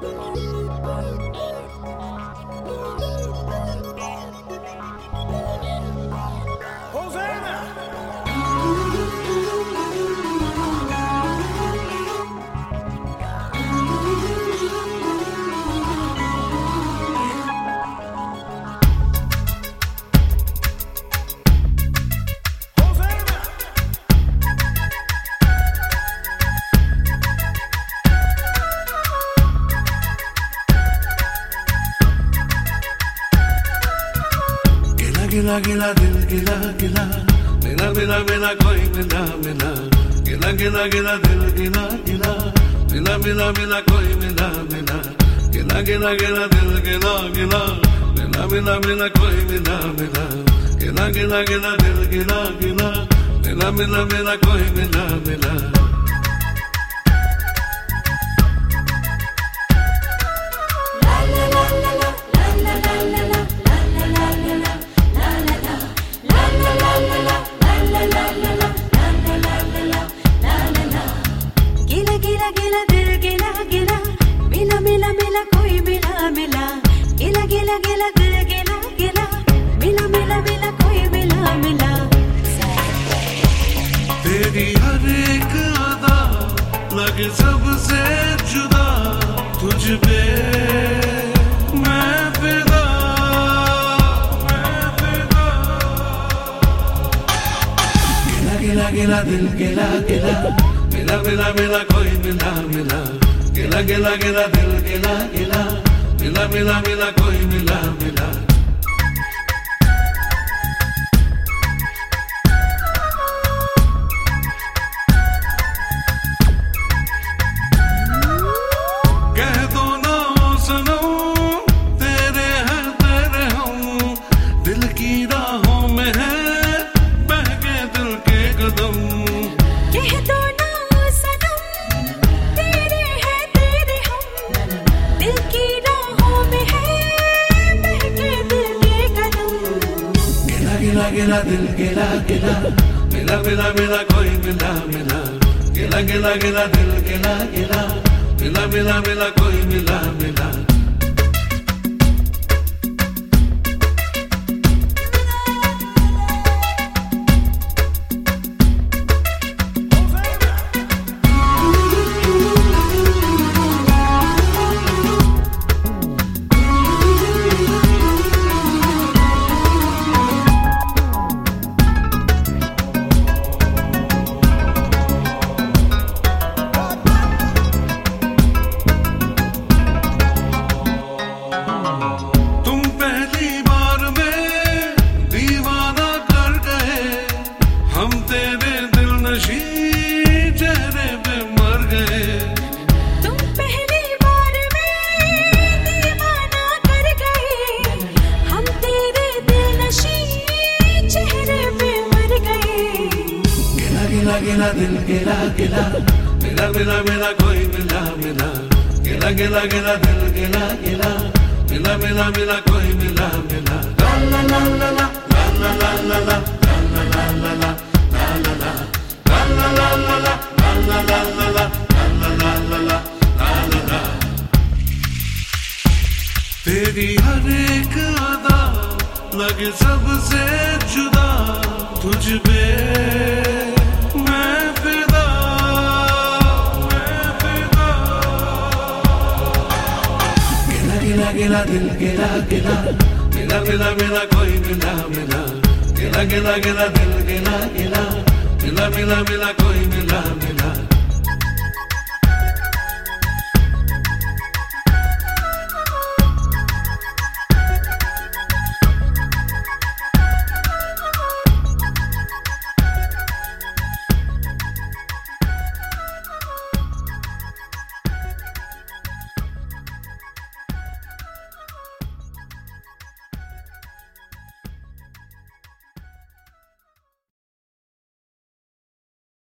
गिला गिला दिल गिला गिला मिला मिला मिला कोई मिला मिला गिला गिला गिला दिल गिला गिला मिला मिला मिला कोई मिला मिला गिला गिला गिला दिल गिला गिला मिला मिला मिला कोई मिला मिला गिला गिला गिला दिल गिला गिला मिला मिला मिला कोई मिला मिला गिला गिला दिल गिला गिला मिला मिला मिला कोई मिला मिला तेरी हर एक अदा लगे सबसे जुदा तुझ पे मैं फिदा गिला गिला गिला दिल गिला गिला मिला मिला मिला कोई मिला मिला गिला गिला गिला दिल गिला गिला मिला मिला मिला कोई मिला मिला कह दो ना सनम तेरे हैं तेरे हम दिल की राहों में है बहके दिल के कदम कह दो ना सनम तेरे हैं तेरे हम दिल की गिला गिला दिल गिला गिला मिला मिला मिला कोई मिला मिला गिला गिला गिला दिल गिला गिला मिला मिला मिला कोई मिला मिला गिला गिला दिल गिला गिला मिला मिला मिला कोई मिला मिला गिला गिला गिला दिल गिला गिला मिला मिला मिला कोई मिला मिला ला ला ला ला ला ला ला ला ला ला ला ला तेरी हर एक अदा लगे सबसे जुदा तुझ पे मैं फिदा गिला गिला गिला दिल गिला गिला मिला मिला मिला कोई मिला मिला गिला गिला गिला दिल गिला गिला मिला मिला मिला कोई मिला मिला